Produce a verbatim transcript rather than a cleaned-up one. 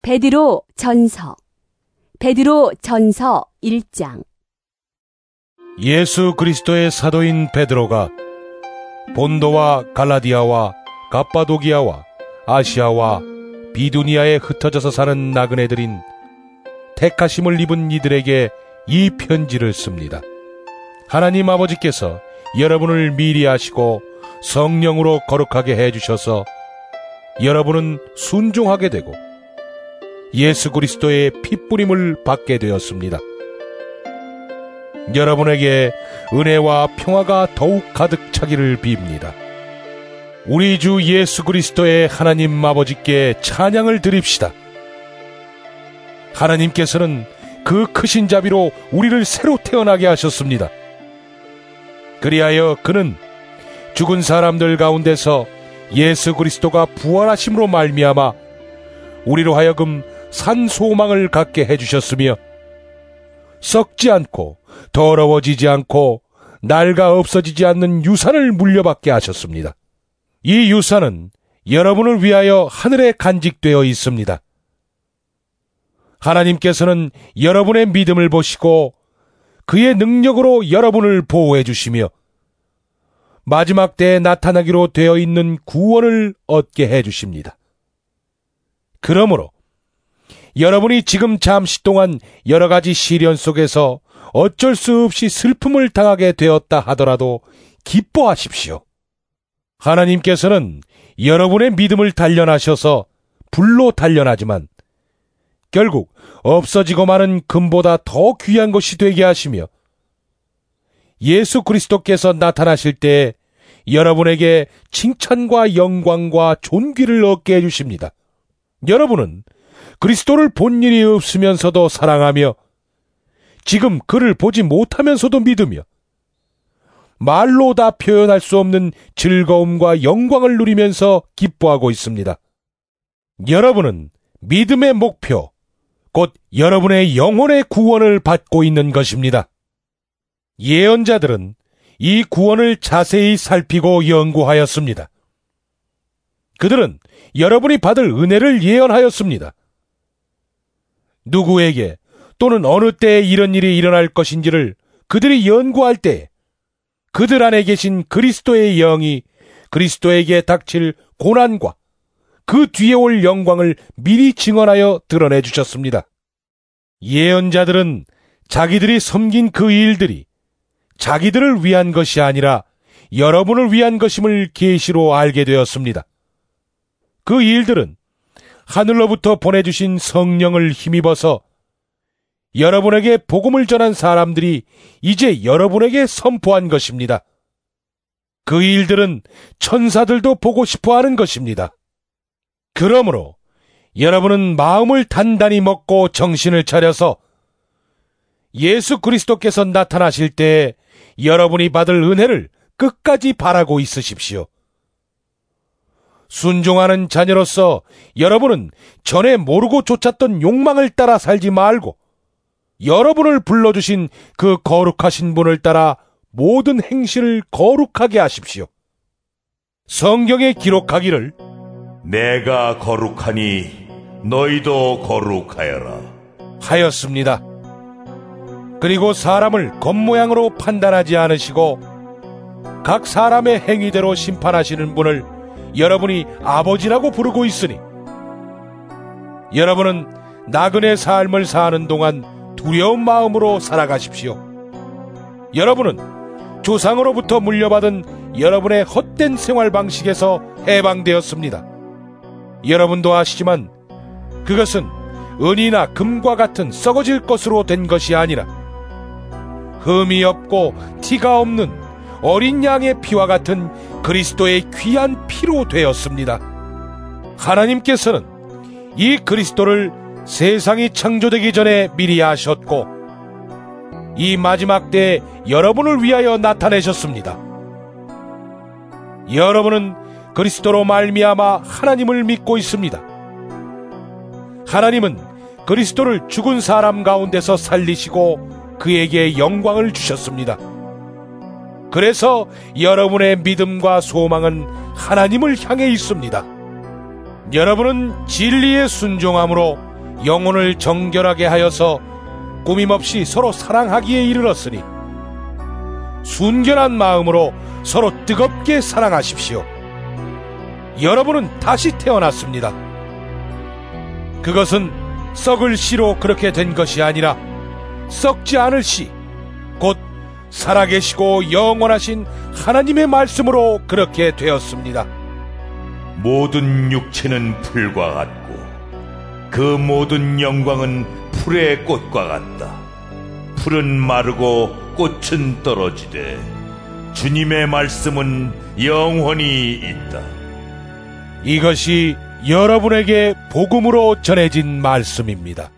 베드로 전서 베드로 전서 일 장. 예수 그리스도의 사도인 베드로가 본도와 갈라디아와 갑바도기아와 아시아와 비두니아에 흩어져서 사는 나그네들인 택하심을 입은 이들에게 이 편지를 씁니다. 하나님 아버지께서 여러분을 미리 아시고 성령으로 거룩하게 해주셔서 여러분은 순종하게 되고 예수 그리스도의 핏부림을 받게 되었습니다. 여러분에게 은혜와 평화가 더욱 가득 차기를 빕니다. 우리 주 예수 그리스도의 하나님 아버지께 찬양을 드립시다. 하나님께서는 그 크신 자비로 우리를 새로 태어나게 하셨습니다. 그리하여 그는 죽은 사람들 가운데서 예수 그리스도가 부활하심으로 말미암아 우리로 하여금 산 소망을 갖게 해주셨으며 썩지 않고 더러워지지 않고 낡아 없어지지 않는 유산을 물려받게 하셨습니다. 이 유산은 여러분을 위하여 하늘에 간직되어 있습니다. 하나님께서는 여러분의 믿음을 보시고 그의 능력으로 여러분을 보호해 주시며 마지막 때에 나타나기로 되어 있는 구원을 얻게 해 주십니다. 그러므로 여러분이 지금 잠시 동안 여러 가지 시련 속에서 어쩔 수 없이 슬픔을 당하게 되었다 하더라도 기뻐하십시오. 하나님께서는 여러분의 믿음을 단련하셔서 불로 단련하지만 결국 없어지고 마는 금보다 더 귀한 것이 되게 하시며 예수 그리스도께서 나타나실 때에 여러분에게 칭찬과 영광과 존귀를 얻게 해주십니다. 여러분은 그리스도를 본 일이 없으면서도 사랑하며 지금 그를 보지 못하면서도 믿으며 말로 다 표현할 수 없는 즐거움과 영광을 누리면서 기뻐하고 있습니다. 여러분은 믿음의 목표, 곧 여러분의 영혼의 구원을 받고 있는 것입니다. 예언자들은 이 구원을 자세히 살피고 연구하였습니다. 그들은 여러분이 받을 은혜를 예언하였습니다. 누구에게 또는 어느 때에 이런 일이 일어날 것인지를 그들이 연구할 때에 그들 안에 계신 그리스도의 영이 그리스도에게 닥칠 고난과 그 뒤에 올 영광을 미리 증언하여 드러내 주셨습니다. 예언자들은 자기들이 섬긴 그 일들이 자기들을 위한 것이 아니라 여러분을 위한 것임을 계시로 알게 되었습니다. 그 일들은 하늘로부터 보내주신 성령을 힘입어서 여러분에게 복음을 전한 사람들이 이제 여러분에게 선포한 것입니다. 그 일들은 천사들도 보고 싶어하는 것입니다. 그러므로 여러분은 마음을 단단히 먹고 정신을 차려서 예수 그리스도께서 나타나실 때에 여러분이 받을 은혜를 끝까지 바라고 있으십시오. 순종하는 자녀로서 여러분은 전에 모르고 쫓았던 욕망을 따라 살지 말고 여러분을 불러주신 그 거룩하신 분을 따라 모든 행실을 거룩하게 하십시오. 성경에 기록하기를 내가 거룩하니 너희도 거룩하여라 하였습니다. 그리고 사람을 겉모양으로 판단하지 않으시고 각 사람의 행위대로 심판하시는 분을 여러분이 아버지라고 부르고 있으니 여러분은 나그네 삶을 사는 동안 두려운 마음으로 살아가십시오. 여러분은 조상으로부터 물려받은 여러분의 헛된 생활 방식에서 해방되었습니다. 여러분도 아시지만 그것은 은이나 금과 같은 썩어질 것으로 된 것이 아니라 흠이 없고 티가 없는 어린 양의 피와 같은 그리스도의 귀한 피로 되었습니다. 하나님께서는 이 그리스도를 세상이 창조되기 전에 미리 아셨고 이 마지막 때에 여러분을 위하여 나타내셨습니다. 여러분은 그리스도로 말미암아 하나님을 믿고 있습니다. 하나님은 그리스도를 죽은 사람 가운데서 살리시고 그에게 영광을 주셨습니다. 그래서 여러분의 믿음과 소망은 하나님을 향해 있습니다. 여러분은 진리에 순종함으로 영혼을 정결하게 하여서 꾸밈없이 서로 사랑하기에 이르렀으니 순결한 마음으로 서로 뜨겁게 사랑하십시오. 여러분은 다시 태어났습니다. 그것은 썩을 씨로 그렇게 된 것이 아니라 썩지 않을 씨, 곧 살아계시고 영원하신 하나님의 말씀으로 그렇게 되었습니다. 모든 육체는 풀과 같고 그 모든 영광은 풀의 꽃과 같다. 풀은 마르고 꽃은 떨어지되 주님의 말씀은 영원히 있다. 이것이 여러분에게 복음으로 전해진 말씀입니다.